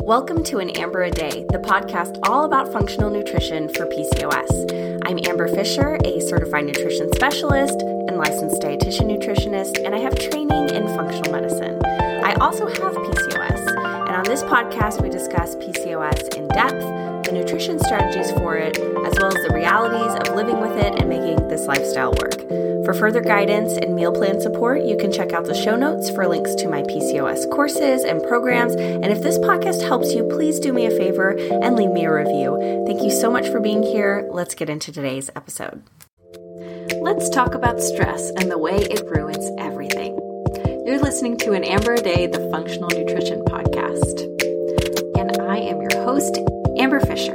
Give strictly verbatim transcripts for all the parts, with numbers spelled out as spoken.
Welcome to An Amber a Day, the podcast all about functional nutrition for P C O S. I'm Amber Fisher, a certified nutrition specialist and licensed dietitian nutritionist, and I have training in functional medicine. I also have P C O S, and on this podcast we discuss P C O S in depth, the nutrition strategies for it, as well as the realities of living with it and making this lifestyle work. For further guidance and meal plan support, you can check out the show notes for links to my P C O S courses and programs. And if this podcast helps you, please do me a favor and leave me a review. Thank you so much for being here. Let's get into today's episode. Let's talk about stress and the way it ruins everything. You're listening to An Amber a Day, the Functional Nutrition Podcast. And I am your host, Amber Fisher.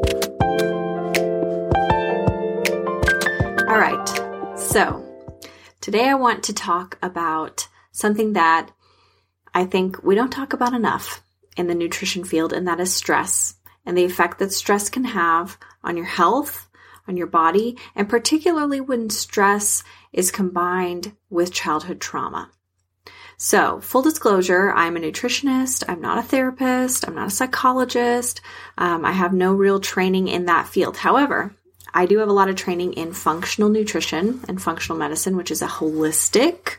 All right. So, today I want to talk about something that I think we don't talk about enough in the nutrition field, and that is stress and the effect that stress can have on your health, on your body, and particularly when stress is combined with childhood trauma. So, full disclosure, I'm a nutritionist, I'm not a therapist, I'm not a psychologist, um, I have no real training in that field. However, I do have a lot of training in functional nutrition and functional medicine, which is a holistic,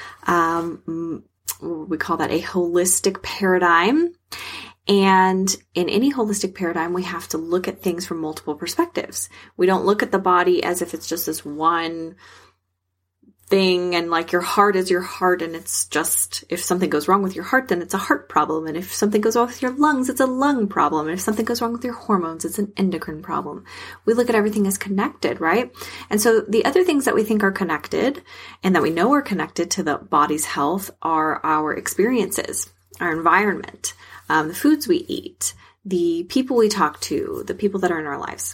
um, we call that a holistic paradigm. And in any holistic paradigm, we have to look at things from multiple perspectives. We don't look at the body as if it's just this one thing, and like your heart is your heart, and it's just, if something goes wrong with your heart, then it's a heart problem, and if something goes wrong with your lungs, it's a lung problem, and if something goes wrong with your hormones, it's an endocrine problem. We look at everything as connected, right? And so the other things that we think are connected and that we know are connected to the body's health are our experiences, our environment, um, the foods we eat, the people we talk to, the people that are in our lives.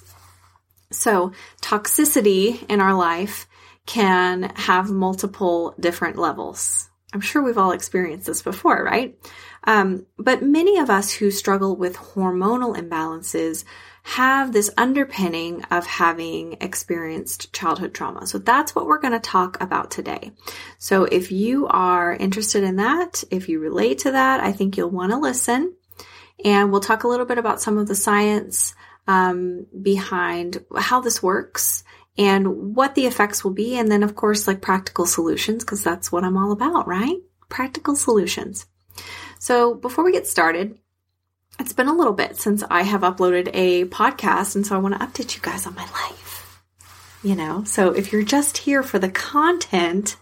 So toxicity in our life can have multiple different levels. I'm sure we've all experienced this before, right? Um, but many of us who struggle with hormonal imbalances have this underpinning of having experienced childhood trauma. So that's what we're going to talk about today. So if you are interested in that, if you relate to that, I think you'll want to listen. And we'll talk a little bit about some of the science um, behind how this works and what the effects will be. And then, of course, like practical solutions, because that's what I'm all about, right? Practical solutions. So before we get started, it's been a little bit since I have uploaded a podcast. And so I want to update you guys on my life, you know? So if you're just here for the content,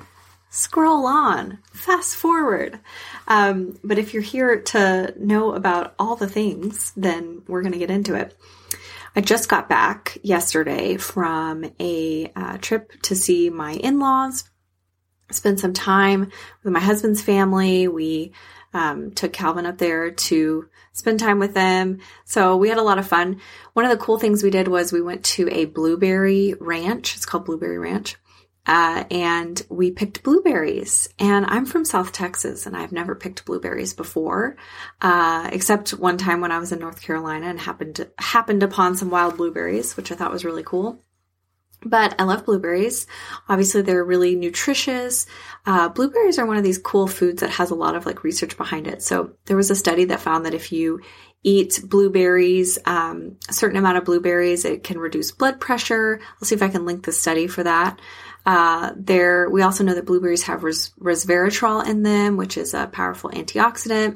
scroll on, fast forward. Um, but if you're here to know about all the things, then we're going to get into it. I just got back yesterday from a uh, trip to see my in-laws, spent some time with my husband's family. We um, took Calvin up there to spend time with them. So we had a lot of fun. One of the cool things we did was we went to a blueberry ranch. It's called Blueberry Ranch. Uh, and we picked blueberries, and I'm from South Texas, and I've never picked blueberries before, uh, except one time when I was in North Carolina and happened to, happened upon some wild blueberries, which I thought was really cool. But I love blueberries. Obviously, they're really nutritious. Uh, blueberries are one of these cool foods that has a lot of like research behind it. So there was a study that found that if you eat blueberries, um, a certain amount of blueberries, it can reduce blood pressure. I'll see if I can link the study for that. Uh, there, we also know that blueberries have res- resveratrol in them, which is a powerful antioxidant,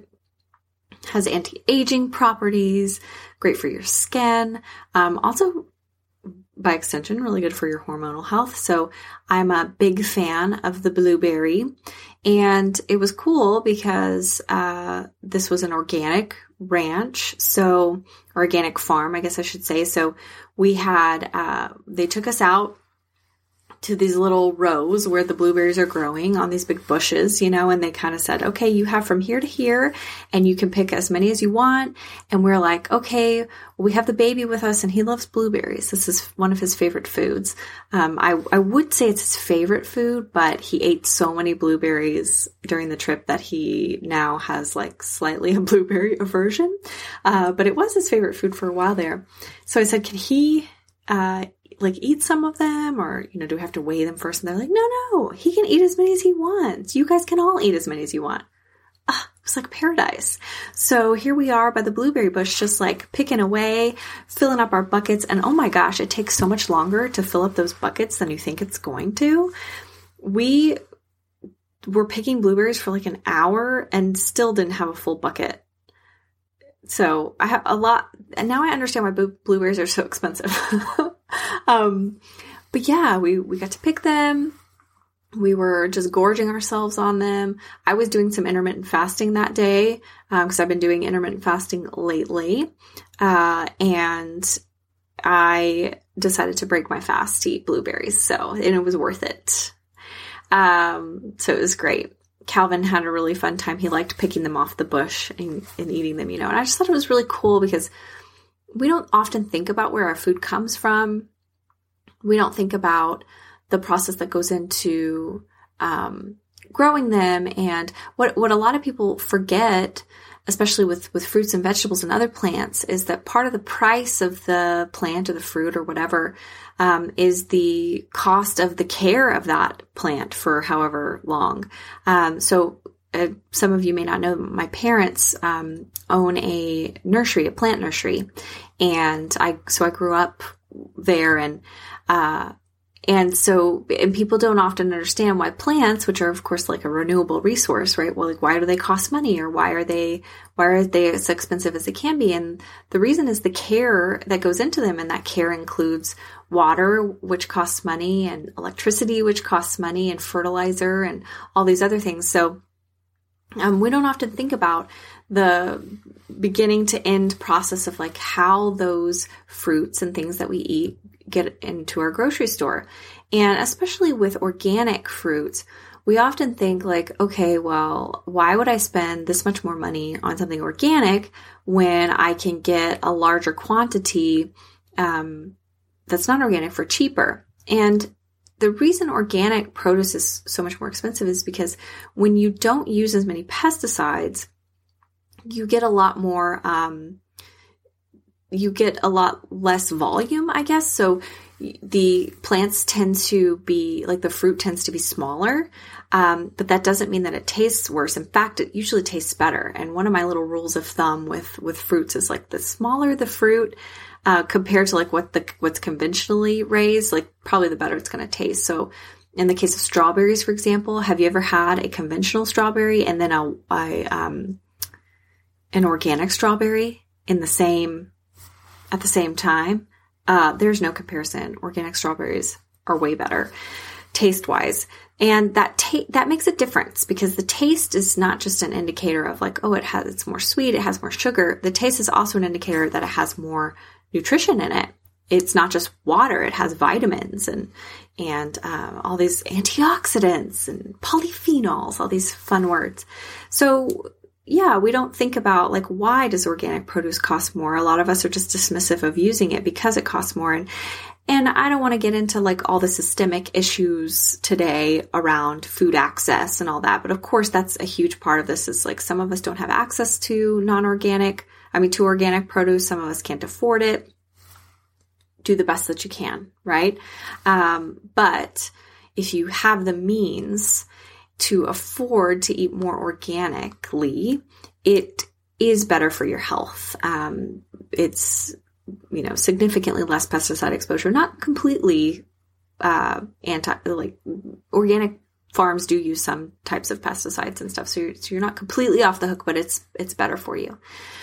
has anti-aging properties, great for your skin. Um, also, by extension, really good for your hormonal health. So I'm a big fan of the blueberry, and it was cool because, uh, this was an organic ranch. So organic farm, I guess I should say. So we had, uh, they took us out to these little rows where the blueberries are growing on these big bushes, you know, and they kind of said, okay, you have from here to here, and you can pick as many as you want. And we're like, okay, we have the baby with us, and he loves blueberries. This is one of his favorite foods. Um, I, I would say it's his favorite food, but he ate so many blueberries during the trip that he now has like slightly a blueberry aversion. Uh, but it was his favorite food for a while there. So I said, can he, uh, like eat some of them, or, you know, do we have to weigh them first? And they're like, no, no, he can eat as many as he wants. You guys can all eat as many as you want. Ah, was like paradise. So here we are by the blueberry bush, just like picking away, filling up our buckets. And oh my gosh, it takes so much longer to fill up those buckets than you think it's going to. We were picking blueberries for like an hour and still didn't have a full bucket. So I have a lot, and now I understand why blueberries are so expensive. um, but yeah, we, we got to pick them. We were just gorging ourselves on them. I was doing some intermittent fasting that day because um, I've been doing intermittent fasting lately. Uh, and I decided to break my fast to eat blueberries. So, and it was worth it. Um, so it was great. Calvin had a really fun time. He liked picking them off the bush and, and eating them, you know, and I just thought it was really cool because we don't often think about where our food comes from. We don't think about the process that goes into um, growing them. And what what a lot of people forget, especially with, with fruits and vegetables and other plants, is that part of the price of the plant or the fruit or whatever um, is the cost of the care of that plant for however long. Um, so uh, some of you may not know, my parents um, own a nursery, a plant nursery. And I so I grew up there, and uh And so, and people don't often understand why plants, which are of course like a renewable resource, right? Well, like why do they cost money, or why are they, why are they as expensive as they can be? And the reason is the care that goes into them. And that care includes water, which costs money, and electricity, which costs money, and fertilizer, and all these other things. So um, we don't often think about the beginning to end process of like how those fruits and things that we eat get into our grocery store. And especially with organic fruits, we often think like, okay, well, why would I spend this much more money on something organic when I can get a larger quantity um, that's not organic for cheaper? And the reason organic produce is so much more expensive is because when you don't use as many pesticides, you get a lot more um, you get a lot less volume, I guess. So the plants tend to be, like the fruit tends to be smaller, um, but that doesn't mean that it tastes worse. In fact, it usually tastes better. And one of my little rules of thumb with, with fruits is like the smaller the fruit, uh, compared to like what the, what's conventionally raised, like probably the better it's going to taste. So in the case of strawberries, for example, have you ever had a conventional strawberry and then a, a um, an organic strawberry in the same at the same time? Uh, there's no comparison. Organic strawberries are way better taste-wise. And that ta- that makes a difference because the taste is not just an indicator of like, oh, it has, it's more sweet, it has more sugar. The taste is also an indicator that it has more nutrition in it. It's not just water, it has vitamins and, and, uh, all these antioxidants and polyphenols, all these fun words. So yeah, we don't think about like, why does organic produce cost more? A lot of us are just dismissive of using it because it costs more. And, and I don't want to get into like all the systemic issues today around food access and all that. But of course, that's a huge part of this is like some of us don't have access to non-organic, I mean, to organic produce. Some of us can't afford it. Do the best that you can, right? Um, but if you have the means to afford to eat more organically, it is better for your health. Um, it's, you know, significantly less pesticide exposure, not completely, uh, anti, like organic farms do use some types of pesticides and stuff. So you're, so you're not completely off the hook, but it's, it's better for you.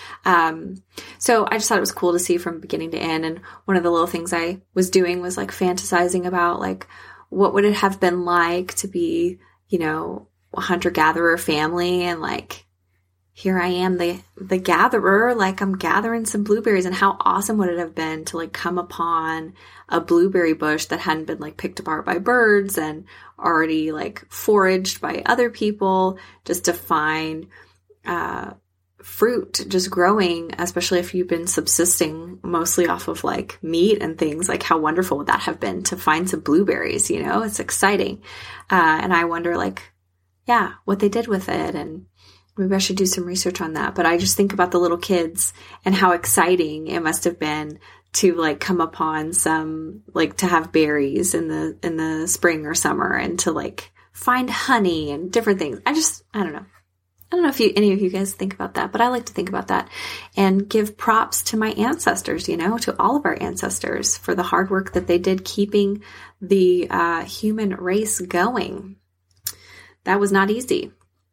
Um, so I just thought it was cool to see from beginning to end. And one of the little things I was doing was like fantasizing about like, what would it have been like to be, you know, a hunter-gatherer family, and like, here I am, the, the gatherer, like I'm gathering some blueberries, and how awesome would it have been to like come upon a blueberry bush that hadn't been like picked apart by birds and already like foraged by other people, just to find, uh, fruit just growing, especially if you've been subsisting mostly off of like meat and things. Like how wonderful would that have been to find some blueberries, you know? It's exciting. Uh, and I wonder like, yeah, what they did with it, and maybe I should do some research on that. But I just think about the little kids and how exciting it must have been to like come upon some, like to have berries in the, in the spring or summer, and to like find honey and different things. I just, I don't know. I don't know if you, any of you guys think about that, but I like to think about that and give props to my ancestors, you know, to all of our ancestors for the hard work that they did keeping the uh, human race going. That was not easy.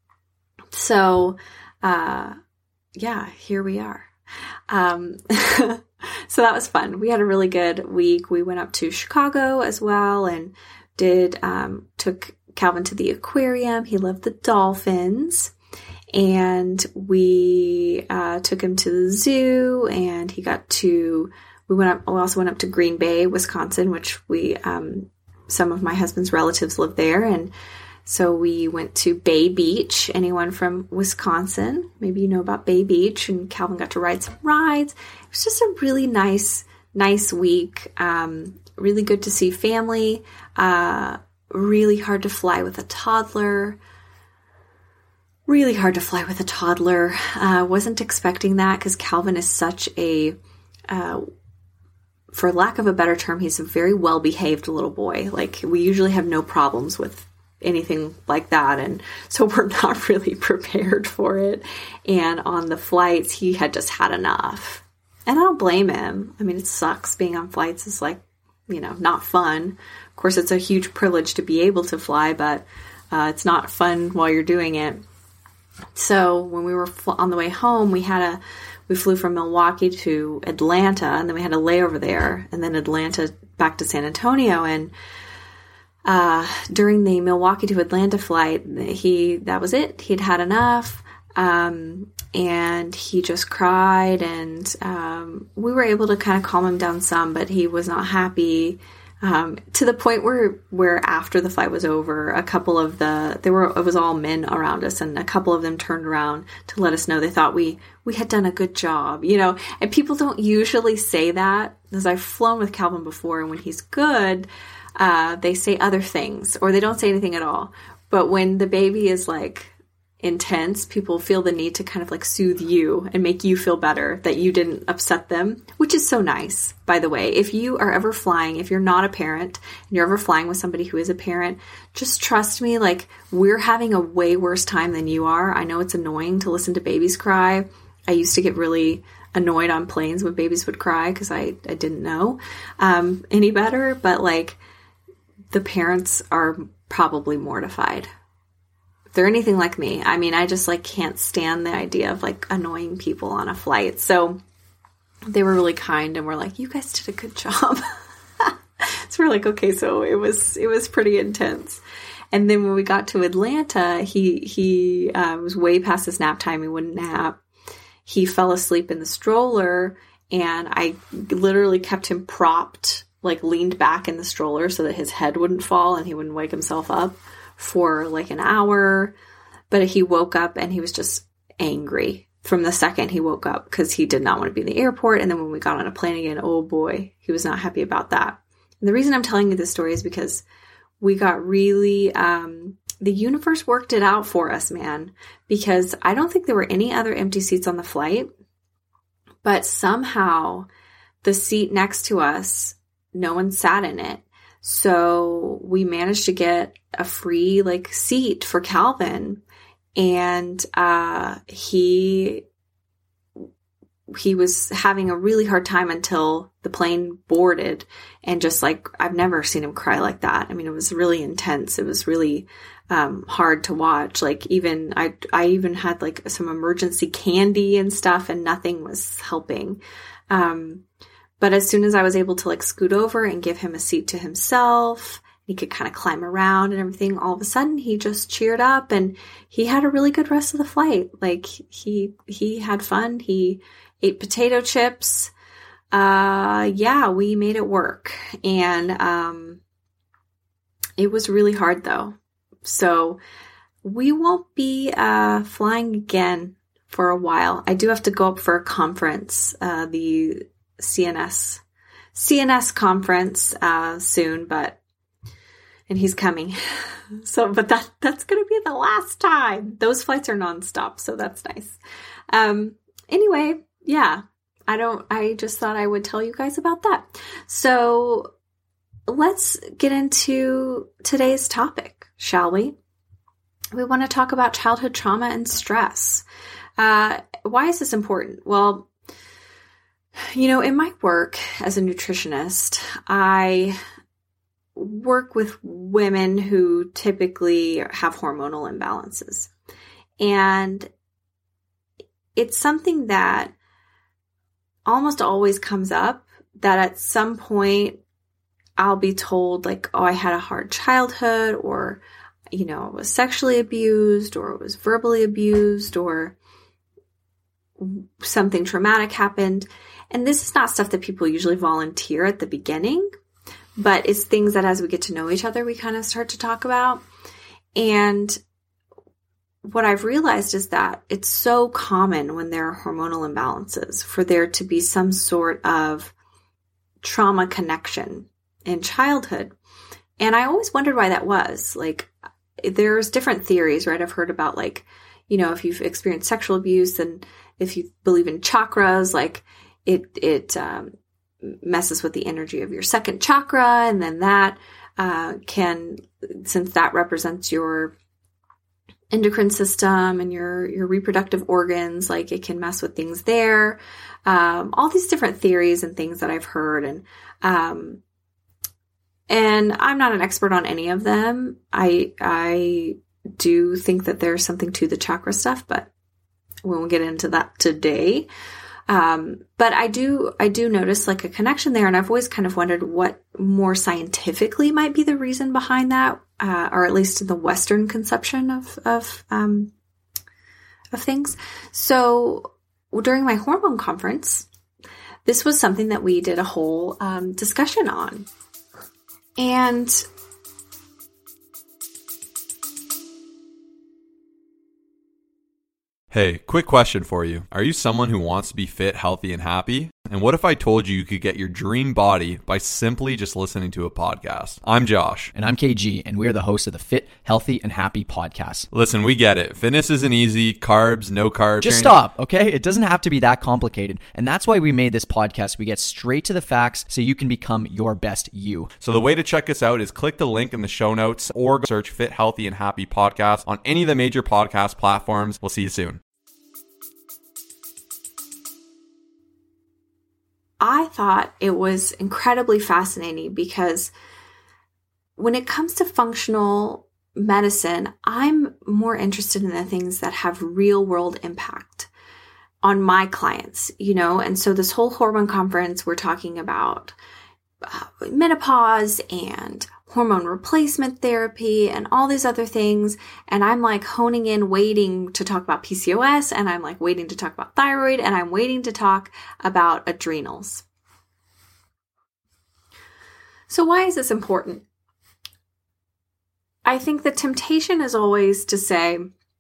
So, uh, yeah, here we are. Um, so that was fun. We had a really good week. We went up to Chicago as well and did, um, took Calvin to the aquarium. He loved the dolphins. And we uh, took him to the zoo, and he got to, we went up, we also went up to Green Bay, Wisconsin, which we, um, some of my husband's relatives live there. And so we went to Bay Beach. Anyone from Wisconsin, maybe you know about Bay Beach, and Calvin got to ride some rides. It was just a really nice, nice week. Um, really good to see family. Uh, really hard to fly with a toddler. Really hard to fly with a toddler. Uh, wasn't expecting that because Calvin is such a, uh, for lack of a better term, he's a very well-behaved little boy. Like, we usually have no problems with anything like that. And so we're not really prepared for it. And on the flights, he had just had enough. And I don't blame him. I mean, it sucks. Being on flights is like, you know, not fun. Of course, it's a huge privilege to be able to fly, but uh, it's not fun while you're doing it. So when we were fl- on the way home, we had a, we flew from Milwaukee to Atlanta, and then we had a layover there, and then Atlanta back to San Antonio. And uh, during the Milwaukee to Atlanta flight, he, that was it. He'd had enough. Um, and he just cried, and um, we were able to kind of calm him down some, but he was not happy. Um, to the point where, where after the flight was over, a couple of the, there were, it was all men around us, and a couple of them turned around to let us know they thought we, we had done a good job, you know, and people don't usually say that, because I've flown with Calvin before, and when he's good, uh, they say other things, or they don't say anything at all. But when the baby is like intense, people feel the need to kind of like soothe you and make you feel better that you didn't upset them, which is so nice, by the way. If you are ever flying, if you're not a parent and you're ever flying with somebody who is a parent, just trust me, like, we're having a way worse time than you are. I know it's annoying to listen to babies cry. I used to get really annoyed on planes when babies would cry because I, I didn't know um, any better, but like, the parents are probably mortified. If they're anything like me, I mean, I just like can't stand the idea of like annoying people on a flight. So they were really kind and were like, you guys did a good job. So we're like, okay, so it was, it was pretty intense. And then when we got to Atlanta, he, he uh, was way past his nap time. He wouldn't nap. He fell asleep in the stroller, and I literally kept him propped, like leaned back in the stroller so that his head wouldn't fall and he wouldn't wake himself up for like an hour. But he woke up and he was just angry from the second he woke up because he did not want to be in the airport. And then when we got on a plane again, oh boy, he was not happy about that. And the reason I'm telling you this story is because we got really, um, the universe worked it out for us, man, because I don't think there were any other empty seats on the flight, but somehow the seat next to us, no one sat in it. So we managed to get a free like seat for Calvin, and uh, he he was having a really hard time until the plane boarded, and just like, I've never seen him cry like that. I mean, it was really intense. It was really um, hard to watch. Like, even I I even had like some emergency candy and stuff, and nothing was helping. Um, But as soon as I was able to like scoot over and give him a seat to himself, he could kind of climb around and everything, all of a sudden he just cheered up, and he had a really good rest of the flight. Like, he, he had fun. He ate potato chips. Uh, yeah, we made it work. And, um, it was really hard though. So we won't be, uh, flying again for a while. I do have to go up for a conference, uh, the C N S, C N S conference, uh, soon, but, and he's coming. So, but that, that's going to be the last time. Those flights are nonstop. So that's nice. Um, anyway, yeah, I don't, I just thought I would tell you guys about that. So let's get into today's topic, shall we? we want to talk about childhood trauma and stress. Uh, why is this important? Well, you know, in my work as a nutritionist, I work with women who typically have hormonal imbalances. And it's something that almost always comes up, that at some point I'll be told like, oh, I had a hard childhood, or, you know, I was sexually abused, or was verbally abused, or something traumatic happened. And this is not stuff that people usually volunteer at the beginning, but it's things that as we get to know each other, we kind of start to talk about. And what I've realized is that it's so common when there are hormonal imbalances for there to be some sort of trauma connection in childhood. And I always wondered why that was. Like, there's different theories, right? I've heard about, like, you know, if you've experienced sexual abuse, and if you believe in chakras, like it, it, um, messes with the energy of your second chakra. And then that, uh, can, since that represents your endocrine system and your, your reproductive organs, like it can mess with things there. Um, all these different theories and things that I've heard. And, um, and I'm not an expert on any of them. I, I do think that there's something to the chakra stuff, but we won't get into that today. Um, but I do, I do notice like a connection there. And I've always kind of wondered what more scientifically might be the reason behind that, uh, or at least in the Western conception of, of, um, of things. So during my hormone conference, this was something that we did a whole, um, discussion on. And hey, quick question for you. Are you someone who wants to be fit, healthy, and happy? And what if I told you you could get your dream body by simply just listening to a podcast? I'm Josh. And I'm K G, and we're the hosts of the Fit, Healthy, and Happy podcast. Listen, we get it. Fitness isn't easy. Carbs, no carbs. Just stop, okay? It doesn't have to be that complicated. And that's why we made this podcast. We get straight to the facts so you can become your best you. So the way to check us out is click the link in the show notes or search Fit, Healthy, and Happy podcast on any of the major podcast platforms. We'll see you soon. I thought it was incredibly fascinating because when it comes to functional medicine, I'm more interested in the things that have real world impact on my clients, you know? And so this whole hormone conference, we're talking about uh, menopause and hormone replacement therapy and all these other things. And I'm like honing in, waiting to talk about P C O S, and I'm like waiting to talk about thyroid, and I'm waiting to talk about adrenals. So why is this important? I think the temptation is always to say,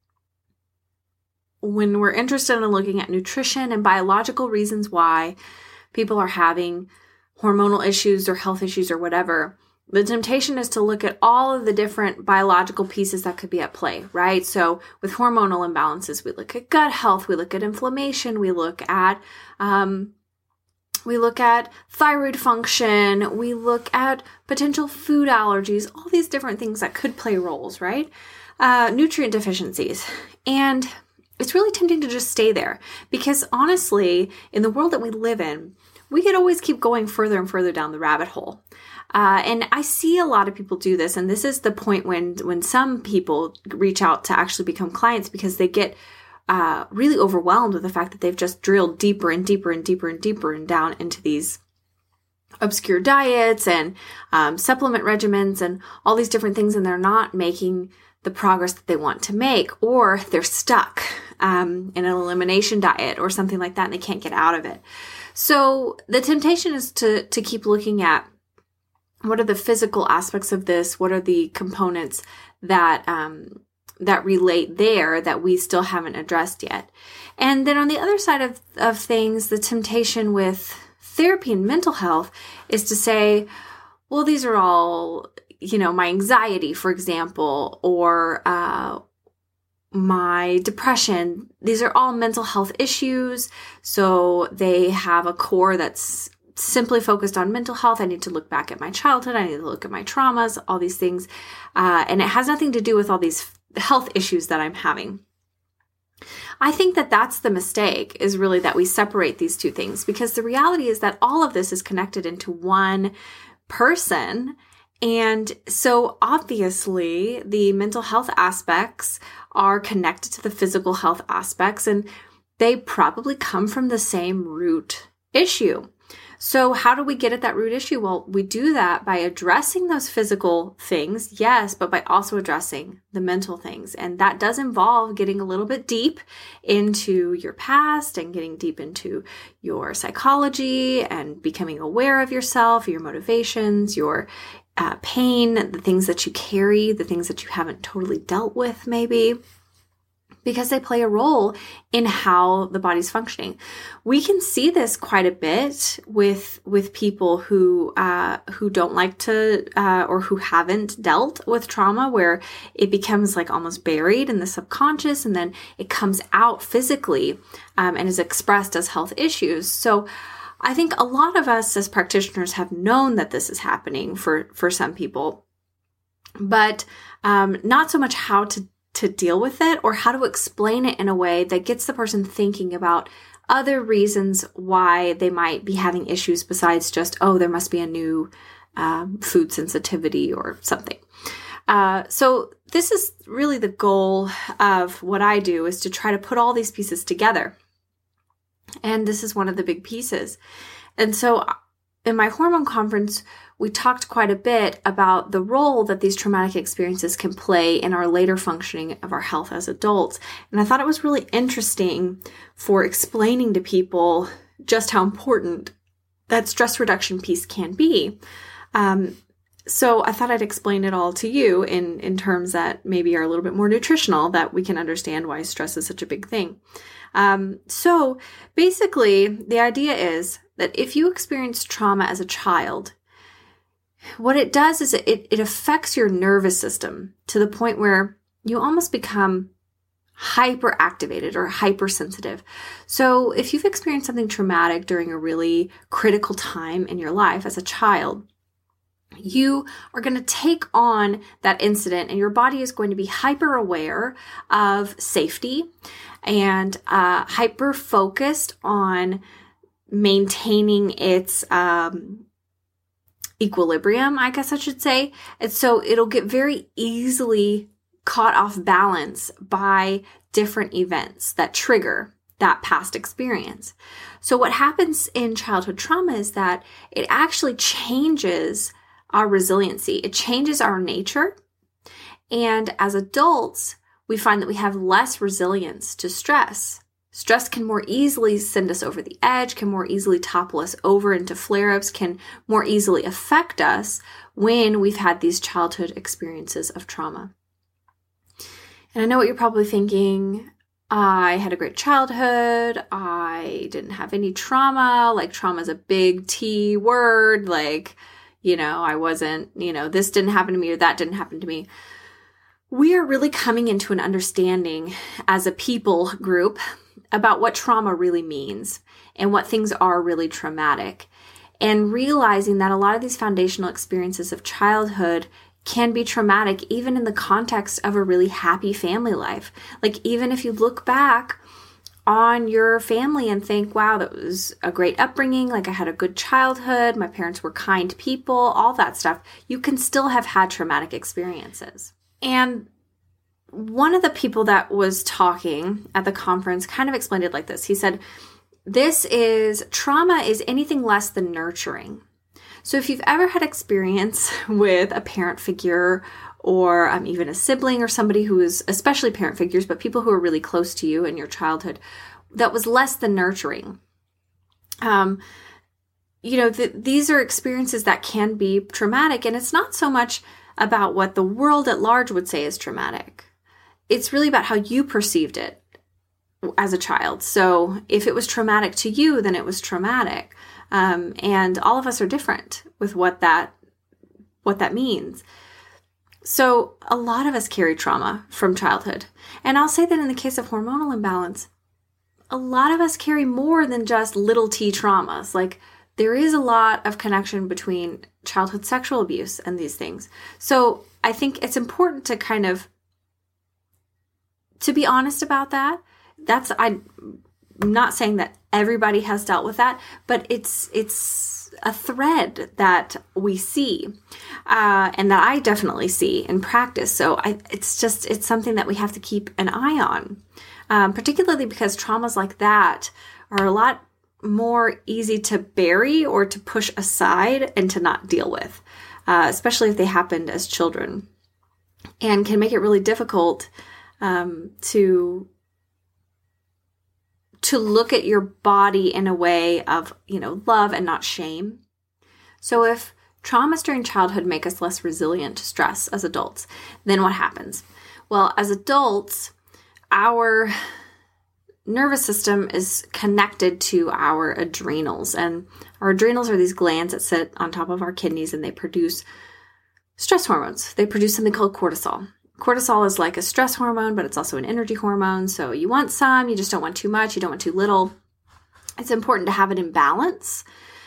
when we're interested in looking at nutrition and biological reasons why people are having hormonal issues or health issues or whatever, the temptation is to look at all of the different biological pieces that could be at play, right? So with hormonal imbalances, we look at gut health, we look at inflammation, we look at, um, we look at thyroid function, we look at potential food allergies, all these different things that could play roles, right? Uh, nutrient deficiencies. And it's really tempting to just stay there because honestly, in the world that we live in, we could always keep going further and further down the rabbit hole. Uh, and I see a lot of people do this. And this is the point when, when some people reach out to actually become clients because they get uh, really overwhelmed with the fact that they've just drilled deeper and deeper and deeper and deeper and down into these obscure diets and um, supplement regimens and all these different things. And they're not making the progress that they want to make, or they're stuck um, in an elimination diet or something like that, and they can't get out of it. So the temptation is to to keep looking at what are the physical aspects of this? What are the components that um, that relate there that we still haven't addressed yet? And then on the other side of, of things, the temptation with therapy and mental health is to say, well, these are all, you know, my anxiety, for example, or uh, my depression. These are all mental health issues. So they have a core that's simply focused on mental health. I need to look back at my childhood. I need to look at my traumas, all these things. Uh, and it has nothing to do with all these health issues that I'm having. I think that that's the mistake, is really that we separate these two things, because the reality is that all of this is connected into one person. And so obviously the mental health aspects are connected to the physical health aspects, and they probably come from the same root issue. So how do we get at that root issue? Well, we do that by addressing those physical things, yes, but by also addressing the mental things. And that does involve getting a little bit deep into your past and getting deep into your psychology and becoming aware of yourself, your motivations, your uh, pain, the things that you carry, the things that you haven't totally dealt with maybe, because they play a role in how the body's functioning. We can see this quite a bit with with people who uh, who don't like to uh, or who haven't dealt with trauma, where it becomes like almost buried in the subconscious, and then it comes out physically um, and is expressed as health issues. So I think a lot of us as practitioners have known that this is happening for for some people, but um, not so much how to to deal with it or how to explain it in a way that gets the person thinking about other reasons why they might be having issues besides just, oh, there must be a new um, food sensitivity or something. Uh, so this is really the goal of what I do, is to try to put all these pieces together. And this is one of the big pieces. And so in my hormone conference, we talked quite a bit about the role that these traumatic experiences can play in our later functioning of our health as adults. And I thought it was really interesting for explaining to people just how important that stress reduction piece can be. Um, so I thought I'd explain it all to you in, in terms that maybe are a little bit more nutritional, that we can understand why stress is such a big thing. Um, so basically, the idea is that if you experience trauma as a child, what it does is it, it affects your nervous system to the point where you almost become hyperactivated or hypersensitive. So if you've experienced something traumatic during a really critical time in your life as a child, you are going to take on that incident, and your body is going to be hyper aware of safety and uh, hyper focused on maintaining its um, equilibrium, I guess I should say. And so it'll get very easily caught off balance by different events that trigger that past experience. So what happens in childhood trauma is that it actually changes our resiliency. It changes our nature. And as adults, we find that we have less resilience to stress. Stress can more easily send us over the edge, can more easily topple us over into flare-ups, can more easily affect us when we've had these childhood experiences of trauma. And I know what you're probably thinking. I had a great childhood. I didn't have any trauma. Like, trauma is a big T word. Like, you know, I wasn't, you know, this didn't happen to me or that didn't happen to me. We are really coming into an understanding as a people group about what trauma really means and what things are really traumatic, and realizing that a lot of these foundational experiences of childhood can be traumatic even in the context of a really happy family life. Like, even if you look back on your family and think, wow, that was a great upbringing, like I had a good childhood, my parents were kind people, all that stuff, you can still have had traumatic experiences. And one of the people that was talking at the conference kind of explained it like this. He said, this is, trauma is anything less than nurturing. So if you've ever had experience with a parent figure or um, even a sibling or somebody who is, especially parent figures, but people who are really close to you in your childhood, that was less than nurturing. Um, you know, th- these are experiences that can be traumatic, and it's not so much about what the world at large would say is traumatic. It's really about how you perceived it as a child. So if it was traumatic to you, then it was traumatic. Um, and all of us are different with what that, what that means. So a lot of us carry trauma from childhood. And I'll say that in the case of hormonal imbalance, a lot of us carry more than just little t traumas. Like, there is a lot of connection between childhood sexual abuse and these things. So I think it's important to kind of to be honest about that, that's, I'm not saying that everybody has dealt with that, but it's, it's a thread that we see, uh, and that I definitely see in practice. So I, it's just, it's something that we have to keep an eye on, um, particularly because traumas like that are a lot more easy to bury or to push aside and to not deal with, uh, especially if they happened as children, and can make it really difficult um, to to look at your body in a way of, you know, love and not shame. So if traumas during childhood make us less resilient to stress as adults, then what happens? Well, as adults, our nervous system is connected to our adrenals, and our adrenals are these glands that sit on top of our kidneys, and they produce stress hormones. They produce something called cortisol. Cortisol is like a stress hormone, but it's also an energy hormone. So you want some, you just don't want too much, you don't want too little. It's important to have it in balance.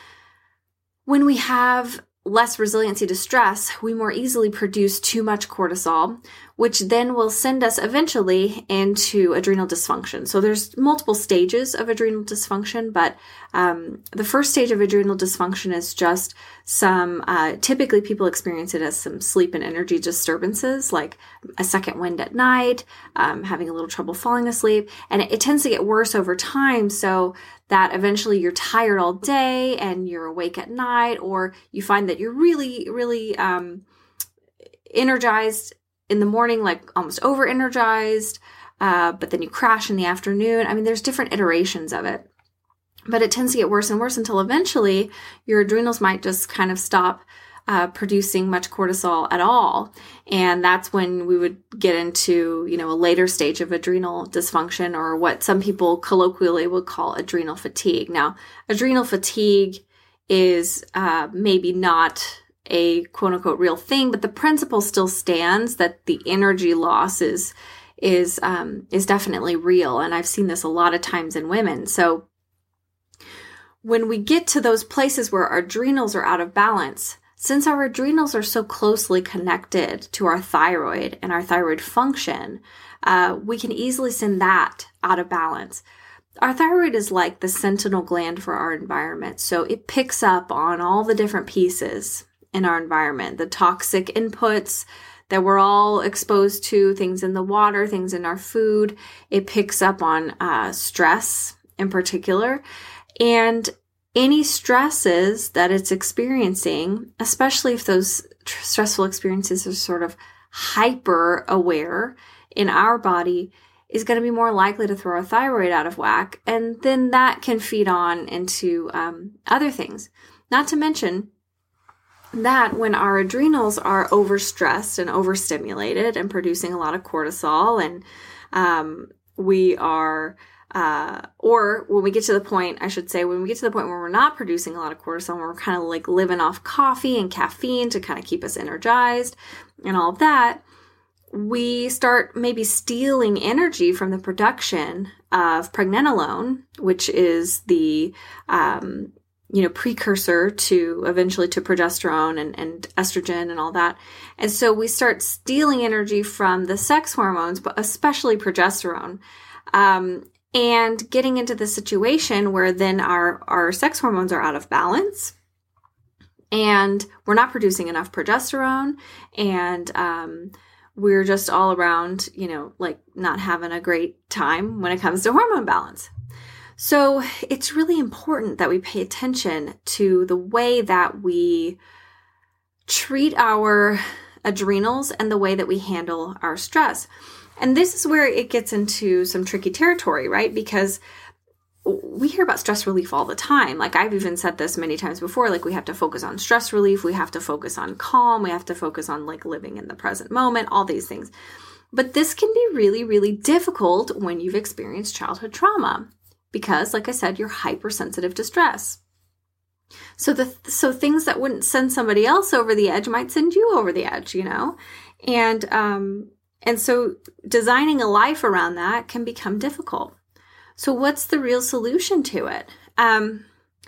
When we have less resiliency to stress, we more easily produce too much cortisol, which then will send us eventually into adrenal dysfunction. So there's multiple stages of adrenal dysfunction, but um, the first stage of adrenal dysfunction is just some, uh, typically people experience it as some sleep and energy disturbances, like a second wind at night, um, having a little trouble falling asleep. And it, it tends to get worse over time, so that eventually you're tired all day and you're awake at night, or you find that you're really, really um, energized in the morning, like almost over energized, uh, but then you crash in the afternoon. I mean, there's different iterations of it, but it tends to get worse and worse until eventually your adrenals might just kind of stop uh, producing much cortisol at all. And that's when we would get into, you know, a later stage of adrenal dysfunction, or what some people colloquially would call adrenal fatigue. Now, adrenal fatigue is uh, maybe not a quote unquote real thing, but the principle still stands that the energy loss is, is, um, is definitely real. And I've seen this a lot of times in women. So when we get to those places where our adrenals are out of balance, since our adrenals are so closely connected to our thyroid and our thyroid function, uh, we can easily send that out of balance. Our thyroid is like the sentinel gland for our environment. So it picks up on all the different pieces in our environment, the toxic inputs that we're all exposed to, things in the water, things in our food. It picks up on uh, stress in particular. And any stresses that it's experiencing, especially if those tr- stressful experiences are sort of hyper aware in our body, is going to be more likely to throw our thyroid out of whack. And then that can feed on into um, other things. Not to mention that when our adrenals are overstressed and overstimulated and producing a lot of cortisol, and um, we are Uh, or when we get to the point, I should say, when we get to the point where we're not producing a lot of cortisol, where we're kind of like living off coffee and caffeine to kind of keep us energized and all of that, we start maybe stealing energy from the production of pregnenolone, which is the, um, you know, precursor to eventually to progesterone and, and estrogen and all that. And so we start stealing energy from the sex hormones, but especially progesterone. Um, And getting into the situation where then our, our sex hormones are out of balance and we're not producing enough progesterone, and um, we're just all around, you know, like not having a great time when it comes to hormone balance. So it's really important that we pay attention to the way that we treat our adrenals and the way that we handle our stress. And this is where it gets into some tricky territory, right? Because we hear about stress relief all the time. Like I've even said this many times before, like we have to focus on stress relief. We have to focus on calm. We have to focus on like living in the present moment, all these things. But this can be really, really difficult when you've experienced childhood trauma because, like I said, you're hypersensitive to stress. So the so things that wouldn't send somebody else over the edge might send you over the edge, you know? And, um, And so designing a life around that can become difficult. So what's the real solution to it? Um,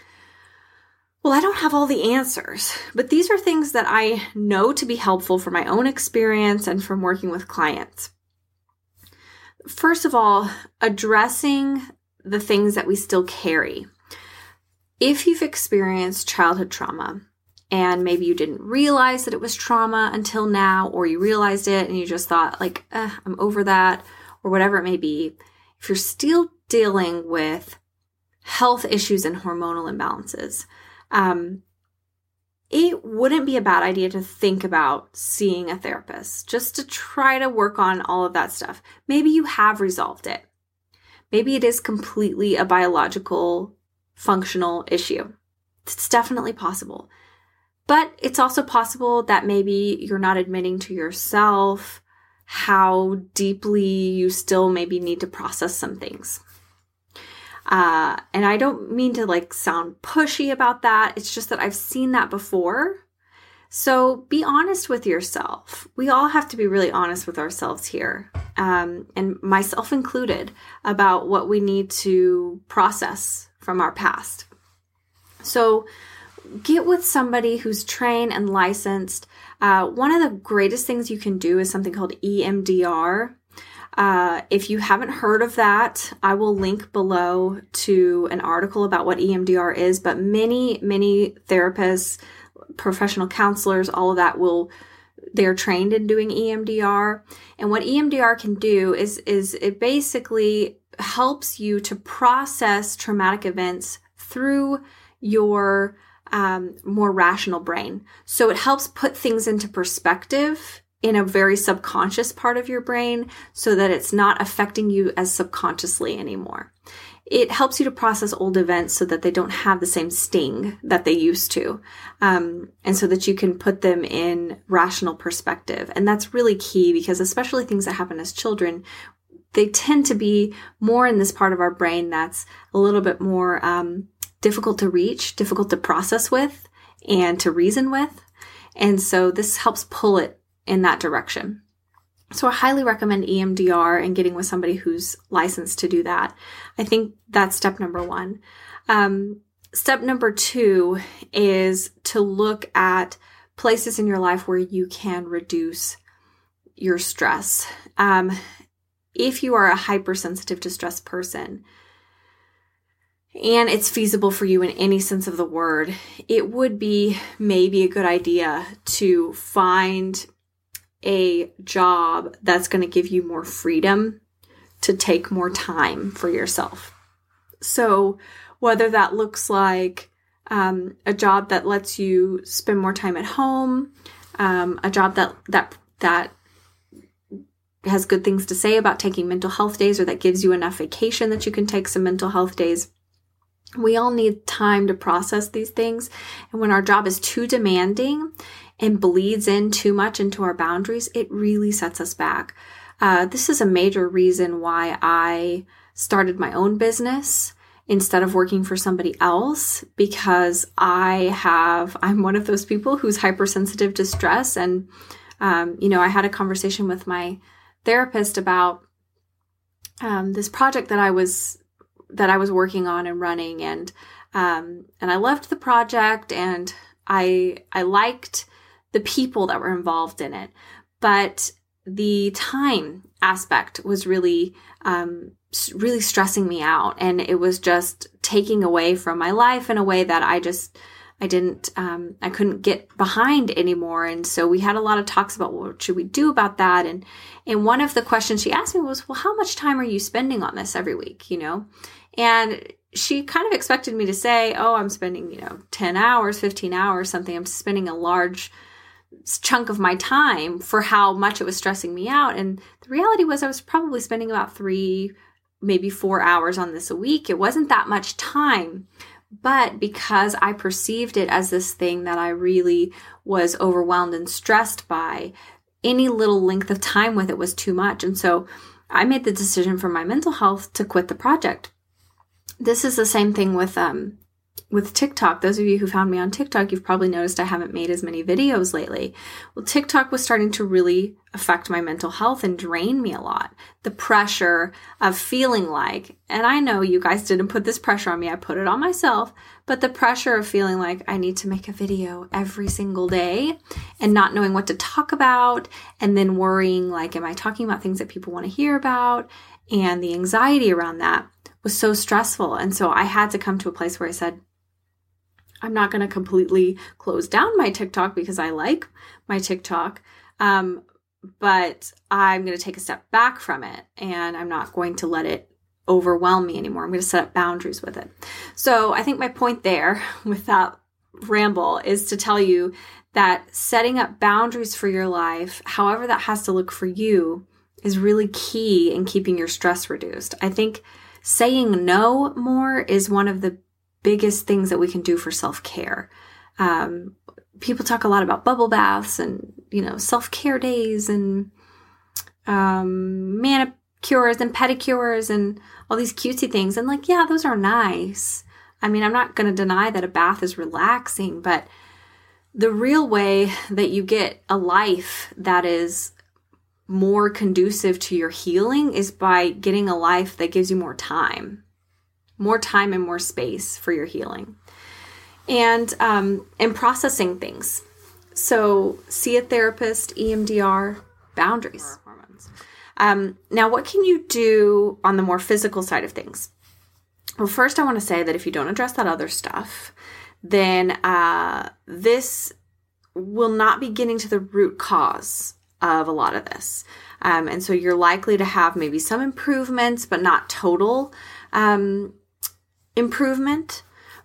well, I don't have all the answers, but these are things that I know to be helpful from my own experience and from working with clients. first of all, addressing the things that we still carry. If you've experienced childhood trauma and maybe you didn't realize that it was trauma until now, or you realized it and you just thought like, eh, I'm over that, or whatever it may be, if you're still dealing with health issues and hormonal imbalances, um, it wouldn't be a bad idea to think about seeing a therapist just to try to work on all of that stuff. Maybe you have resolved it. Maybe it is completely a biological, functional issue. It's definitely possible. But it's also possible that maybe you're not admitting to yourself how deeply you still maybe need to process some things. Uh, and I don't mean to like sound pushy about that. It's just that I've seen that before. So be honest with yourself. We all have to be really honest with ourselves here, um, and myself included, about what we need to process from our past. So get with somebody who's trained and licensed. Uh, one of the greatest things you can do is something called E M D R. Uh, if you haven't heard of that, I will link below to an article about what E M D R is, but many, many therapists, professional counselors, all of that will, they're trained in doing E M D R. And what E M D R can do is, is it basically helps you to process traumatic events through your um, more rational brain. So it helps put things into perspective in a very subconscious part of your brain so that it's not affecting you as subconsciously anymore. It helps you to process old events so that they don't have the same sting that they used to, um, and so that you can put them in rational perspective. And that's really key because especially things that happen as children, they tend to be more in this part of our brain that's a little bit more um, difficult to reach, difficult to process with, and to reason with. And so this helps pull it in that direction. So I highly recommend E M D R and getting with somebody who's licensed to do that. I think that's step number one. Um, step number two is to look at places in your life where you can reduce your stress. Um, if you are a hypersensitive to stress person, and it's feasible for you in any sense of the word, it would be maybe a good idea to find a job that's going to give you more freedom to take more time for yourself. So whether that looks like um, a job that lets you spend more time at home, um, a job that that that has good things to say about taking mental health days, or that gives you enough vacation that you can take some mental health days. We all need time to process these things. And when our job is too demanding and bleeds in too much into our boundaries, it really sets us back. Uh, this is a major reason why I started my own business instead of working for somebody else, because I have, I'm one of those people who's hypersensitive to stress. And, um, you know, I had a conversation with my therapist about um, this project that I was that I was working on and running, and um, and I loved the project, and I I liked the people that were involved in it, but the time aspect was really um, really stressing me out, and it was just taking away from my life in a way that I just I didn't um, I couldn't get behind anymore. And so we had a lot of talks about what should we do about that, and and one of the questions she asked me was, well, how much time are you spending on this every week, you know? And she kind of expected me to say, oh, I'm spending, you know, ten hours, fifteen hours, something. I'm spending a large chunk of my time for how much it was stressing me out. And the reality was I was probably spending about three, maybe four hours on this a week. It wasn't that much time. But because I perceived it as this thing that I really was overwhelmed and stressed by, any little length of time with it was too much. And so I made the decision for my mental health to quit the project. This is the same thing with um with TikTok. Those of you who found me on TikTok, you've probably noticed I haven't made as many videos lately. Well, TikTok was starting to really affect my mental health and drain me a lot. The pressure of feeling like, and I know you guys didn't put this pressure on me, I put it on myself, but the pressure of feeling like I need to make a video every single day and not knowing what to talk about, and then worrying like, am I talking about things that people want to hear about? And the anxiety around that was so stressful. And so I had to come to a place where I said, I'm not going to completely close down my TikTok because I like my TikTok. Um, but I'm going to take a step back from it, and I'm not going to let it overwhelm me anymore. I'm going to set up boundaries with it. So I think my point there with that ramble is to tell you that setting up boundaries for your life, however that has to look for you, is really key in keeping your stress reduced. I think saying no more is one of the biggest things that we can do for self-care. Um, people talk a lot about bubble baths and, you know, self-care days and um, manicures and pedicures and all these cutesy things. And like, yeah, those are nice. I mean, I'm not going to deny that a bath is relaxing, but the real way that you get a life that is more conducive to your healing is by getting a life that gives you more time, more time and more space for your healing, and um, and processing things. So see a therapist, E M D R, boundaries. Um, now, what can you do on the more physical side of things? Well, first I want to say that if you don't address that other stuff, then uh, this will not be getting to the root cause of a lot of this. Um, and so you're likely to have maybe some improvements, but not total um, improvement.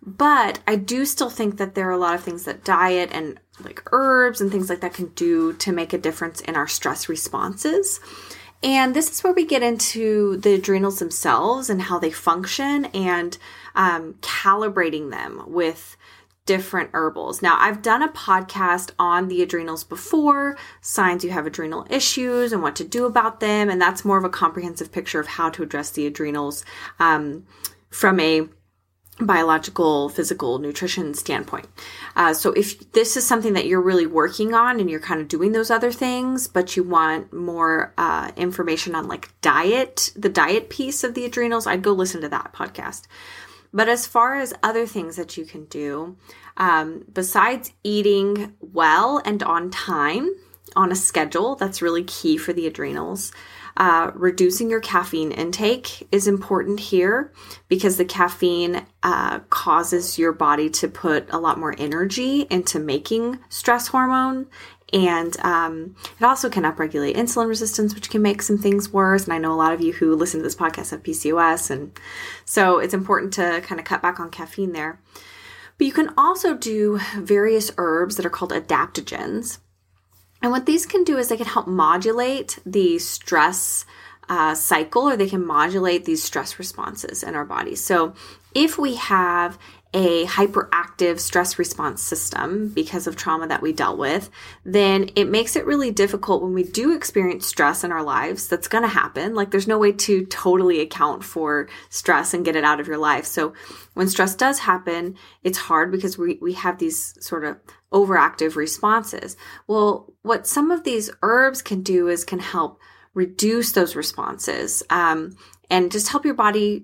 But I do still think that there are a lot of things that diet and like herbs and things like that can do to make a difference in our stress responses. And this is where we get into the adrenals themselves and how they function and um, calibrating them with different herbals. Now, I've done a podcast on the adrenals before, signs you have adrenal issues and what to do about them. And that's more of a comprehensive picture of how to address the adrenals um, from a biological, physical nutrition standpoint. Uh, so if this is something that you're really working on and you're kind of doing those other things, but you want more uh, information on like diet, the diet piece of the adrenals, I'd go listen to that podcast. But as far as other things that you can do, um, besides eating well and on time, on a schedule, that's really key for the adrenals. Uh, reducing your caffeine intake is important here because the caffeine uh, causes your body to put a lot more energy into making stress hormone. And um, it also can upregulate insulin resistance, which can make some things worse. And I know a lot of you who listen to this podcast have P C O S. And so it's important to kind of cut back on caffeine there. But you can also do various herbs that are called adaptogens. And what these can do is they can help modulate the stress uh, cycle, or they can modulate these stress responses in our bodies. So if we have a hyperactive stress response system because of trauma that we dealt with, then it makes it really difficult when we do experience stress in our lives. That's going to happen. Like there's no way to totally account for stress and get it out of your life. So when stress does happen, it's hard because we, we have these sort of overactive responses. Well, what some of these herbs can do is can help reduce those responses um, and just help your body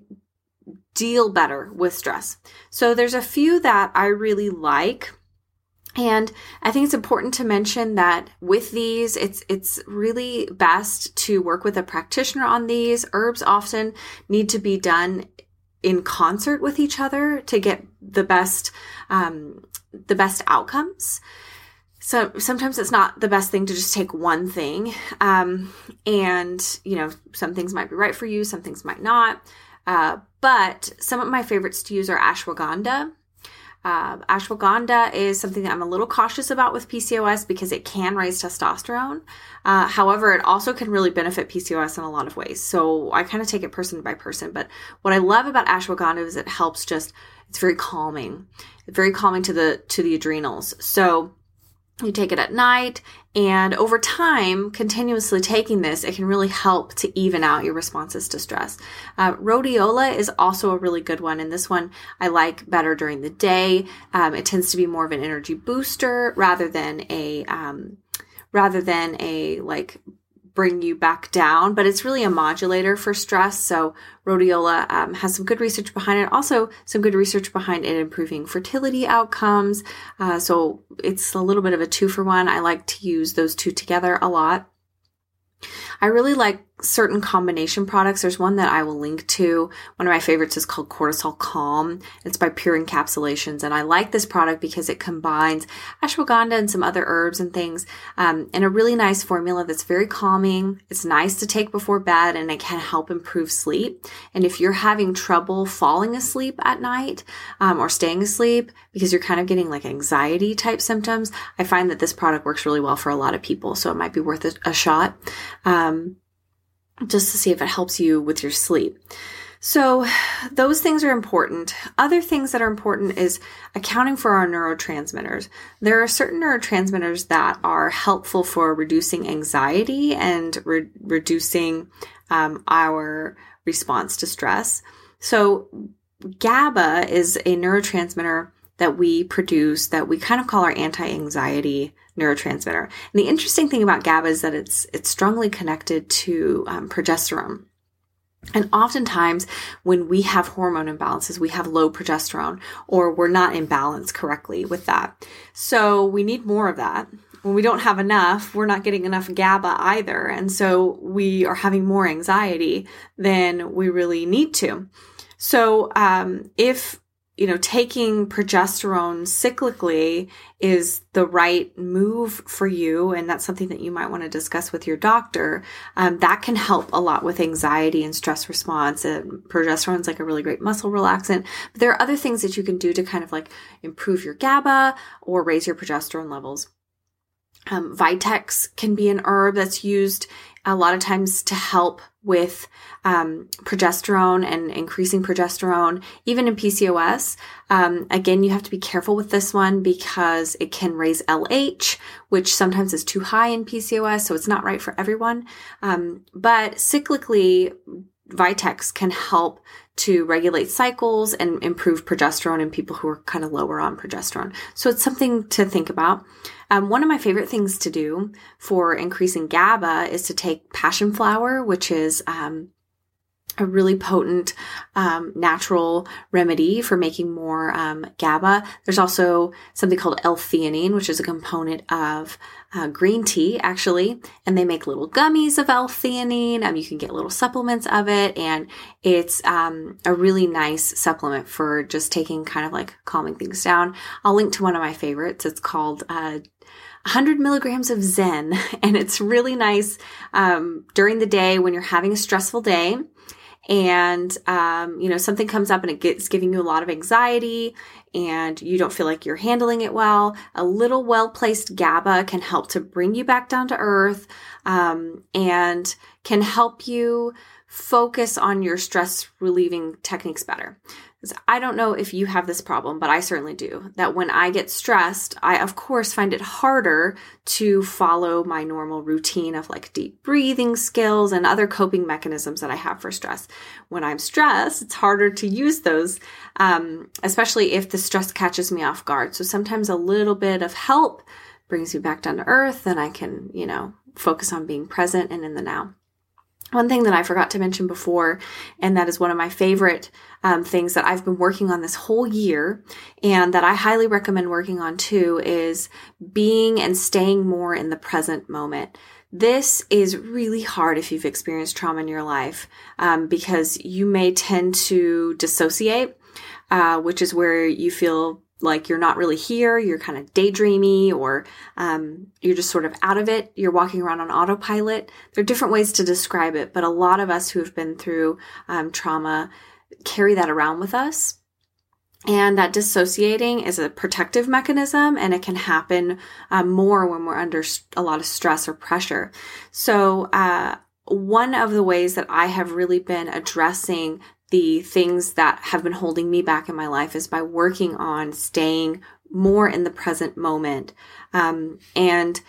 deal better with stress. So there's a few that I really like. And I think it's important to mention that with these, it's it's really best to work with a practitioner on these. Herbs often need to be done in concert with each other to get the best um, the best outcomes. So sometimes it's not the best thing to just take one thing. Um, and, you know, some things might be right for you, some things might not. Uh, but some of my favorites to use are ashwagandha. Uh, ashwagandha is something that I'm a little cautious about with P C O S because it can raise testosterone. Uh, however, it also can really benefit P C O S in a lot of ways. So I kind of take it person by person. But what I love about ashwagandha is it helps just, it's very calming. It's very calming to the, to the adrenals. So you take it at night, and over time, continuously taking this, it can really help to even out your responses to stress. Uh, rhodiola is also a really good one, and this one I like better during the day. Um, it tends to be more of an energy booster rather than a um, rather than a like bring you back down, but it's really a modulator for stress. So rhodiola um, has some good research behind it. Also some good research behind it improving fertility outcomes. Uh, so it's a little bit of a two for one. I like to use those two together a lot. I really like certain combination products. There's one that I will link to. One of my favorites is called Cortisol Calm. It's by Pure Encapsulations. And I like this product because it combines ashwagandha and some other herbs and things um, in a really nice formula that's very calming. It's nice to take before bed and it can help improve sleep. And if you're having trouble falling asleep at night um, or staying asleep because you're kind of getting like anxiety type symptoms, I find that this product works really well for a lot of people. So it might be worth a, a shot. Um, just to see if it helps you with your sleep. So those things are important. Other things that are important is accounting for our neurotransmitters. There are certain neurotransmitters that are helpful for reducing anxiety and re- reducing um, our response to stress. So GABA is a neurotransmitter that we produce that we kind of call our anti-anxiety neurotransmitter. And the interesting thing about GABA is that it's it's strongly connected to um, progesterone. And oftentimes when we have hormone imbalances, we have low progesterone or we're not in balance correctly with that. So we need more of that. When we don't have enough, we're not getting enough GABA either. And so we are having more anxiety than we really need to. So um, if you know, taking progesterone cyclically is the right move for you, and that's something that you might want to discuss with your doctor, um, that can help a lot with anxiety and stress response. And progesterone is like a really great muscle relaxant. But there are other things that you can do to kind of like improve your GABA or raise your progesterone levels. Um, Vitex can be an herb that's used a lot of times to help with um, progesterone and increasing progesterone, even in P C O S. Um, again, you have to be careful with this one because it can raise L H, which sometimes is too high in P C O S, so it's not right for everyone. Um, but cyclically, Vitex can help to regulate cycles and improve progesterone in people who are kind of lower on progesterone. So it's something to think about. Um, one of my favorite things to do for increasing GABA is to take passion flower, which is um, a really potent um, natural remedy for making more um, GABA. There's also something called L-theanine, which is a component of uh, green tea, actually, and they make little gummies of L-theanine. Um, you can get little supplements of it, and it's um, a really nice supplement for just taking kind of like calming things down. I'll link to one of my favorites. It's called uh, one hundred milligrams of Zen, and it's really nice um, during the day when you're having a stressful day. And, um, you know, something comes up and it gets giving you a lot of anxiety and you don't feel like you're handling it well. A little well-placed GABA can help to bring you back down to earth, um, and can help you focus on your stress relieving techniques better. I don't know if you have this problem, but I certainly do. That when I get stressed, I of course find it harder to follow my normal routine of like deep breathing skills and other coping mechanisms that I have for stress. When I'm stressed, it's harder to use those, um, especially if the stress catches me off guard. So sometimes a little bit of help brings me back down to earth and I can, you know, focus on being present and in the now. One thing that I forgot to mention before, and that is one of my favorite um, things that I've been working on this whole year, and that I highly recommend working on too, is being and staying more in the present moment. This is really hard if you've experienced trauma in your life, um, because you may tend to dissociate, uh, which is where you feel like you're not really here, you're kind of daydreamy, or um, you're just sort of out of it. You're walking around on autopilot. There are different ways to describe it, but a lot of us who have been through um, trauma carry that around with us. And that dissociating is a protective mechanism, and it can happen um, more when we're under a lot of stress or pressure. So uh, one of the ways that I have really been addressing the things that have been holding me back in my life is by working on staying more in the present moment. Um, and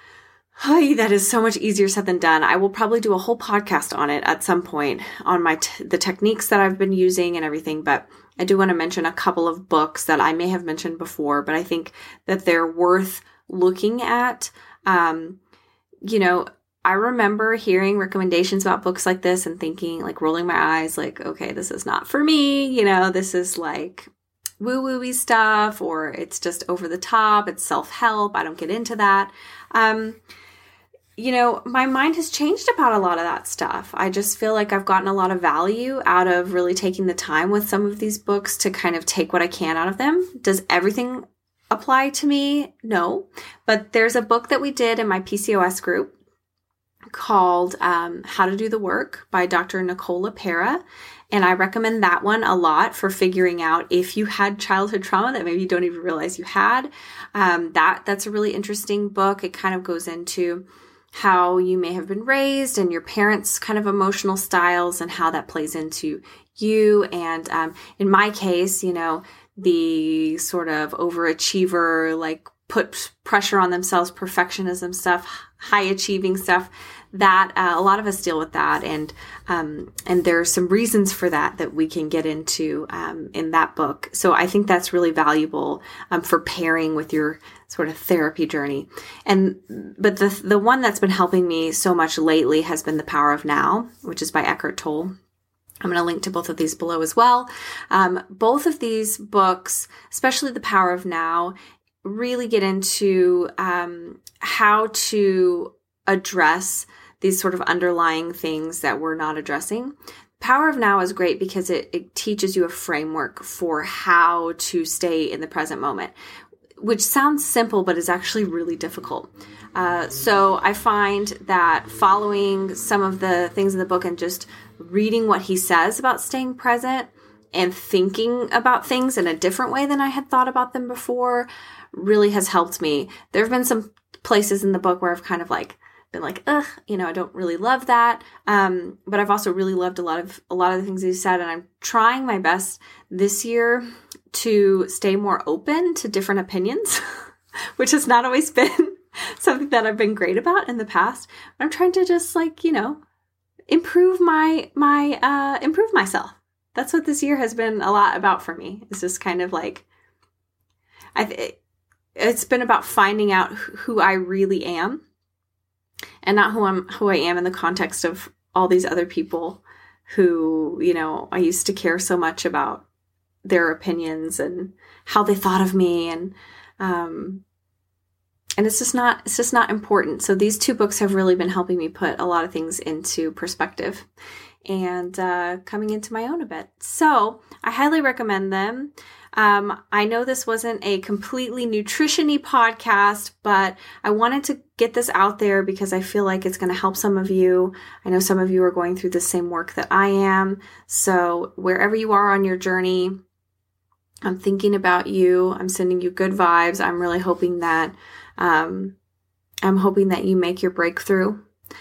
oh, that is so much easier said than done. I will probably do a whole podcast on it at some point on my t- the techniques that I've been using and everything. But I do want to mention a couple of books that I may have mentioned before, but I think that they're worth looking at. Um, you know, I remember hearing recommendations about books like this and thinking, like rolling my eyes, like, okay, this is not for me. You know, this is like woo-woo-y stuff, or it's just over the top. It's self-help. I don't get into that. Um, you know, my mind has changed about a lot of that stuff. I just feel like I've gotten a lot of value out of really taking the time with some of these books to kind of take what I can out of them. Does everything apply to me? No. But there's a book that we did in my P C O S group called um, How to Do the Work by Doctor Nicole LePera. And I recommend that one a lot for figuring out if you had childhood trauma that maybe you don't even realize you had. Um, that that's a really interesting book. It kind of goes into how you may have been raised and your parents' kind of emotional styles and how that plays into you. And um, in my case, you know, the sort of overachiever, like put pressure on themselves, perfectionism stuff, high achieving stuff, that uh, a lot of us deal with that. And um, and there are some reasons for that that we can get into um, in that book. So I think that's really valuable um, for pairing with your sort of therapy journey. And but the the one that's been helping me so much lately has been The Power of Now, which is by Eckhart Tolle. I'm going to link to both of these below as well. Um, both of these books, especially The Power of Now, really get into um, how to address these sort of underlying things that we're not addressing. Power of Now is great because it, it teaches you a framework for how to stay in the present moment, which sounds simple, but is actually really difficult. Uh, so I find that following some of the things in the book and just reading what he says about staying present and thinking about things in a different way than I had thought about them before really has helped me. There have been some places in the book where I've kind of like been like, ugh, you know, I don't really love that. Um, but I've also really loved a lot of a lot of the things he said, and I'm trying my best this year to stay more open to different opinions, which has not always been something that I've been great about in the past. But I'm trying to just like, you know, improve my my uh, improve myself. That's what this year has been a lot about for me. It's just kind of like, I. It, it's been about finding out who I really am. And not who I'm, who I am in the context of all these other people who, you know, I used to care so much about their opinions and how they thought of me. And, um, and it's just not, it's just not important. So these two books have really been helping me put a lot of things into perspective and, uh, coming into my own a bit. So I highly recommend them. Um, I know this wasn't a completely nutrition-y podcast, but I wanted to get this out there because I feel like it's going to help some of you. I know some of you are going through the same work that I am. So wherever you are on your journey, I'm thinking about you. I'm sending you good vibes. I'm really hoping that, um, I'm hoping that you make your breakthrough.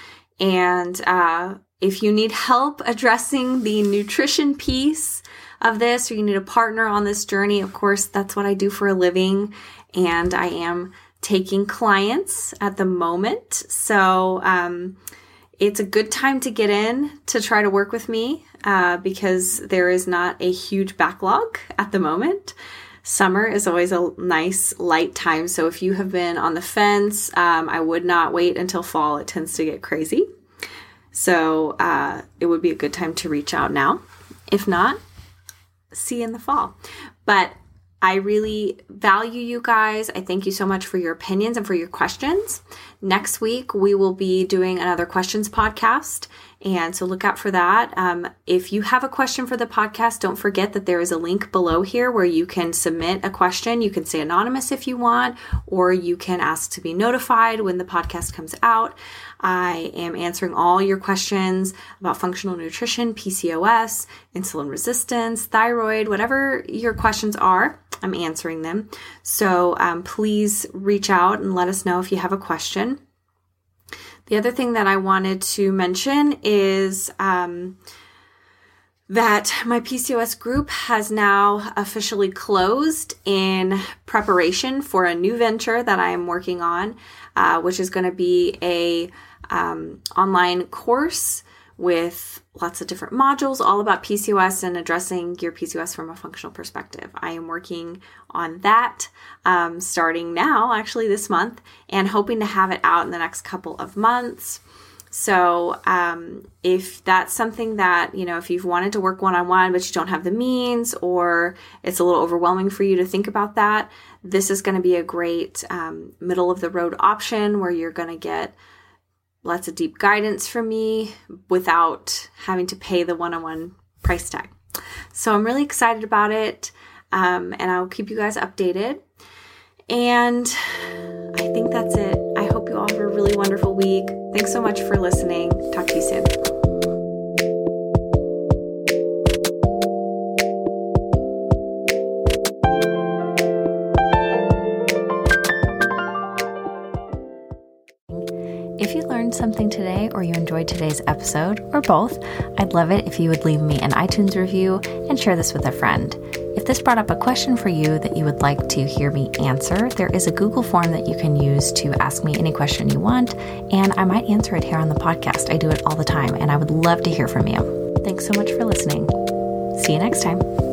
And, uh, if you need help addressing the nutrition piece of this, or you need a partner on this journey, of course, that's what I do for a living. And I am taking clients at the moment. So um, it's a good time to get in to try to work with me uh, because there is not a huge backlog at the moment. Summer is always a nice light time. So if you have been on the fence, um, I would not wait until fall. It tends to get crazy. So uh, it would be a good time to reach out now. If not, see you in the fall. But I really value you guys. I thank you so much for your opinions and for your questions. Next week, we will be doing another questions podcast. And so look out for that. Um, if you have a question for the podcast, don't forget that there is a link below here where you can submit a question. You can stay anonymous if you want, or you can ask to be notified when the podcast comes out. I am answering all your questions about functional nutrition, P C O S, insulin resistance, thyroid, whatever your questions are, I'm answering them. So um, please reach out and let us know if you have a question. The other thing that I wanted to mention is um, that my P C O S group has now officially closed in preparation for a new venture that I am working on, uh, which is going to be a um, online course with lots of different modules all about P C O S and addressing your P C O S from a functional perspective. I am working on that um, starting now, actually this month, and hoping to have it out in the next couple of months. So um, if that's something that, you know, if you've wanted to work one-on-one, but you don't have the means, or it's a little overwhelming for you to think about that, this is going to be a great um, middle of the road option where you're going to get lots of deep guidance from me without having to pay the one-on-one price tag. So I'm really excited about it, um, and I'll keep you guys updated. And I think that's it. I hope you all have a really wonderful week. Thanks so much for listening. Talk to you soon. If you learned something today or you enjoyed today's episode, or both, I'd love it if you would leave me an iTunes review and share this with a friend. If this brought up a question for you that you would like to hear me answer, there is a Google form that you can use to ask me any question you want, and I might answer it here on the podcast. I do it all the time, and I would love to hear from you. Thanks so much for listening. See you next time.